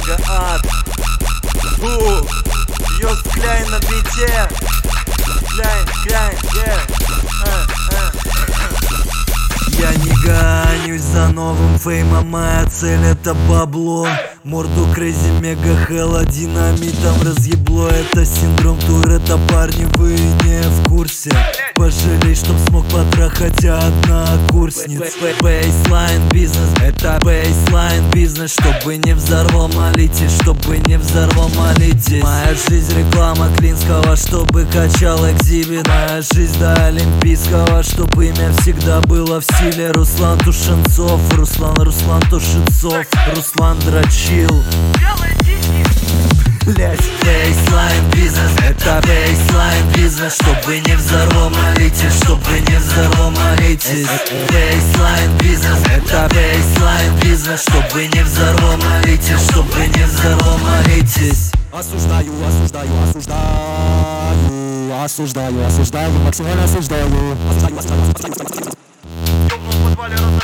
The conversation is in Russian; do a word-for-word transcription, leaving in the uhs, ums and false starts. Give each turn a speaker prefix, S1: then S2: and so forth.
S1: Мега ад. Фу. Йокс Кляйн на бите. Кляйн, Кляйн, yeah. а, а. Я не гонюсь за новым феймом, моя цель это бабло. Морду крейзи, мега хэлла, динамитом разъебло. Это синдром Туретта, парни, вы не в курсе. Пожалей, чтоб смог потрахать однокурсниц. Бейслайн бизнес, это бейслайн бизнес. Чтобы не взорвал, молитесь, чтобы не взорвал, молитесь. Моя жизнь реклама Клинского, чтобы качал экзибит. Моя жизнь до Олимпийского, чтобы имя всегда было в силе. Руслан Тушенцов, Руслан, Руслан Тушенцов, Руслан дрочил. Блять, бейслайн бизнес, это бейслайн бизнес. Чтобы не взорвал, молитесь, чтобы не взорвал, молитесь. Бейслайн бизнес, это бейслайн бизнес. Чтобы не взорвал, молитесь, чтобы не взорвал, молитесь.
S2: Осуждаю, осуждаю, осуждаю, осуждаю, осуждаю, максимально осуждаю. Осуждаю, осуждаю, осуждаю, осуждаю.